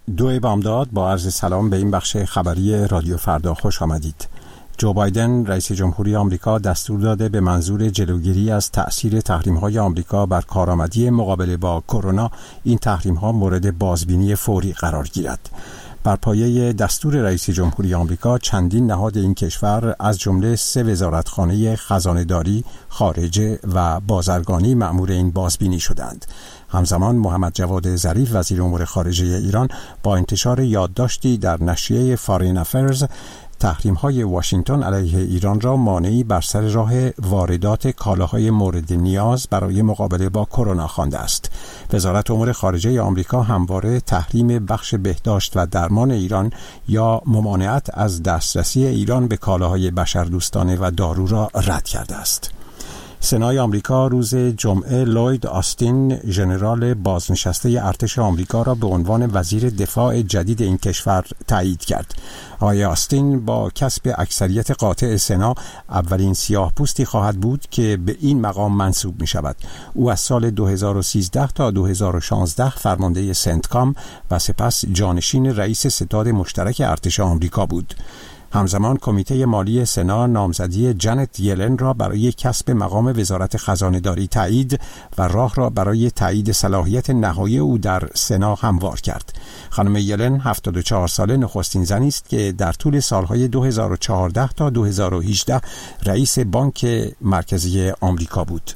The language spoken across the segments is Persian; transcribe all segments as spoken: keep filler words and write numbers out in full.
دو بامداد با عرض سلام به این بخش خبری رادیو فردا خوش آمدید. جو بایدن رئیس جمهوری آمریکا دستور داده به منظور جلوگیری از تأثیر تحریم‌های آمریکا بر کارآمدی مقابله با کرونا این تحریم‌ها مورد بازبینی فوری قرار گیرد. بر پایه دستور رئیس جمهوری آمریکا چندین نهاد این کشور از جمله سه وزارتخانه خزانه‌داری، خارجه و بازرگانی مأمور این بازبینی شدند. همزمان محمد جواد ظریف وزیر امور خارجه ایران با انتشار یادداشتی در نشریه فارین افیرز تحریم‌های واشنگتن علیه ایران را مانعی بر سر راه واردات کالاهای مورد نیاز برای مقابله با کرونا خوانده است. وزارت امور خارجه آمریکا همواره تحریم بخش بهداشت و درمان ایران یا ممانعت از دسترسی ایران به کالاهای بشردوستانه و دارو را رد کرده است. سنای آمریکا روز جمعه لوید آستین ژنرال بازنشسته ارتش آمریکا را به عنوان وزیر دفاع جدید این کشور تایید کرد. آقای آستین با کسب اکثریت قاطع سنا اولین سیاه‌پوستی خواهد بود که به این مقام منصوب می شود. او از سال دو هزار و سیزده تا دو هزار و شانزده فرمانده سنتکام و سپس جانشین رئیس ستاد مشترک ارتش آمریکا بود. همزمان کمیته مالی سنا نامزدی جنت یلن را برای کسب مقام وزارت خزانه‌داری تایید و راه را برای تایید صلاحیت نهایی او در سنا هموار کرد. خانم یلن هفتاد و چهار ساله نخستین زنی است که در طول سالهای دو هزار و چهارده تا دو هزار و هجده رئیس بانک مرکزی آمریکا بود.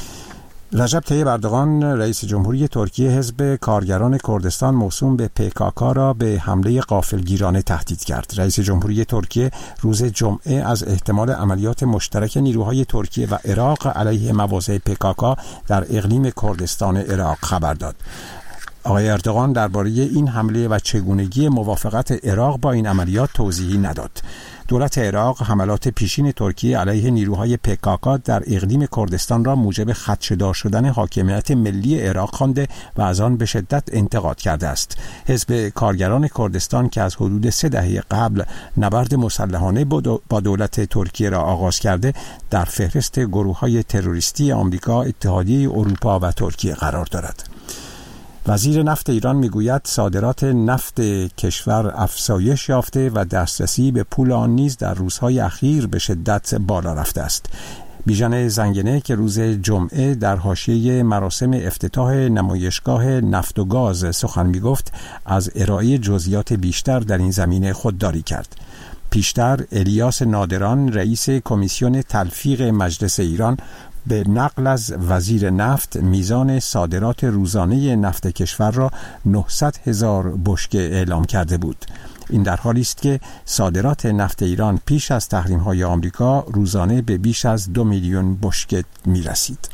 رجب طیب اردوغان رئیس جمهوری ترکیه حزب کارگران کردستان موسوم به پی کا کا را به حمله غافلگیرانه تهدید کرد. رئیس جمهوری ترکیه روز جمعه از احتمال عملیات مشترک نیروهای ترکیه و عراق علیه مواضع پی کا کا در اقلیم کردستان عراق خبر داد. آقای اردوغان درباره این حمله و چگونگی موافقت عراق با این عملیات توضیحی نداد. دولت عراق حملات پیشین ترکیه علیه نیروهای پی کا کا در اقلیم کردستان را موجب خدشه‌دار شدن حاکمیت ملی عراق خوانده و از آن به شدت انتقاد کرده است. حزب کارگران کردستان که از حدود سه دهه قبل نبرد مسلحانه با دولت ترکیه را آغاز کرده، در فهرست گروه‌های تروریستی آمریکا، اتحادیه اروپا و ترکیه قرار دارد. وزیر نفت ایران میگوید صادرات نفت کشور افزایش یافته و دسترسی به پول آن نیز در روزهای اخیر به شدت بالا رفته است. بیژن زنگنه که روز جمعه در حاشیه مراسم افتتاح نمایشگاه نفت و گاز سخن میگفت، از ارائه جزئیات بیشتر در این زمینه خودداری کرد. پیشتر الیاس نادران رئیس کمیسیون تلفیق مجلس ایران به نقل از وزیر نفت میزان صادرات روزانه نفت کشور را نهصد هزار بشکه اعلام کرده بود. این در حالی است که صادرات نفت ایران پیش از تحریم‌های آمریکا روزانه به بیش از دو میلیون بشکه میرسید.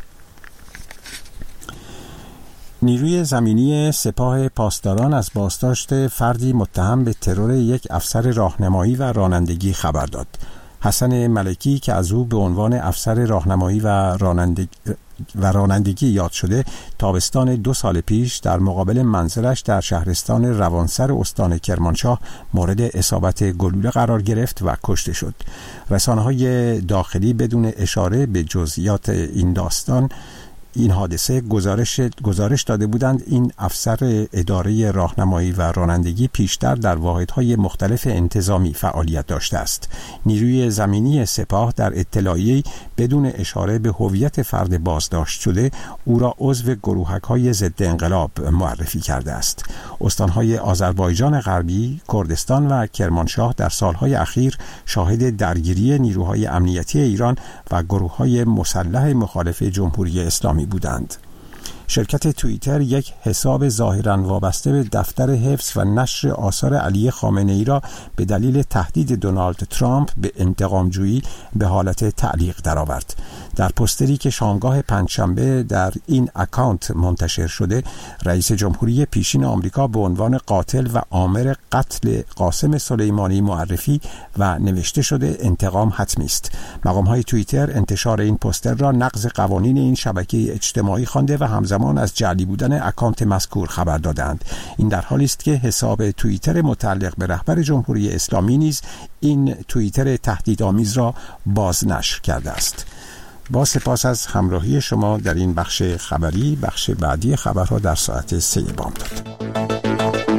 نیروی زمینی سپاه پاسداران از بازداشت فردی متهم به ترور یک افسر راهنمایی و رانندگی خبر داد. حسن ملکی که از او به عنوان افسر راهنمایی و رانندگی و رانندگی یاد شده، تابستان دو سال پیش در مقابل منزلش در شهرستان روانسر استان کرمانشاه مورد اصابت گلوله قرار گرفت و کشته شد. رسانه‌های داخلی بدون اشاره به جزئیات این داستان این حادثه گزارش گزارش داده بودند این افسر اداره راهنمایی و رانندگی پیشتر در واحدهای مختلف انتظامی فعالیت داشته است. نیروی زمینی سپاه در اطلاعیه‌ای بدون اشاره به هویت فرد بازداشت شده او را عضو گروهک‌های ضد انقلاب معرفی کرده است. استانهای آذربایجان غربی، کردستان و کرمانشاه در سالهای اخیر شاهد درگیری نیروهای امنیتی ایران و گروه‌های مسلح مخالف جمهوری اسلامی بودند. شرکت توییتر یک حساب ظاهراً وابسته به دفتر حفظ و نشر آثار علی خامنه‌ای را به دلیل تهدید دونالد ترامپ به انتقام‌جویی به حالت تعلیق درآورد. در پوستری که شامگاه پنجشنبه در این اکانت منتشر شده، رئیس جمهوری پیشین آمریکا به عنوان قاتل و آمر قتل قاسم سلیمانی معرفی و نوشته شده انتقام حتمی است. مقام‌های توییتر انتشار این پوستر را نقض قوانین این شبکه اجتماعی خوانده و همزمان از جعلی بودن اکانت مذکور خبر دادند. این در حالی است که حساب توییتر متعلق به رهبر جمهوری اسلامی نیز این توییتر تهدیدآمیز را بازنشر کرده است. با سپاس از همراهی شما در این بخش خبری. بخش بعدی خبرها در ساعت سه بامداد.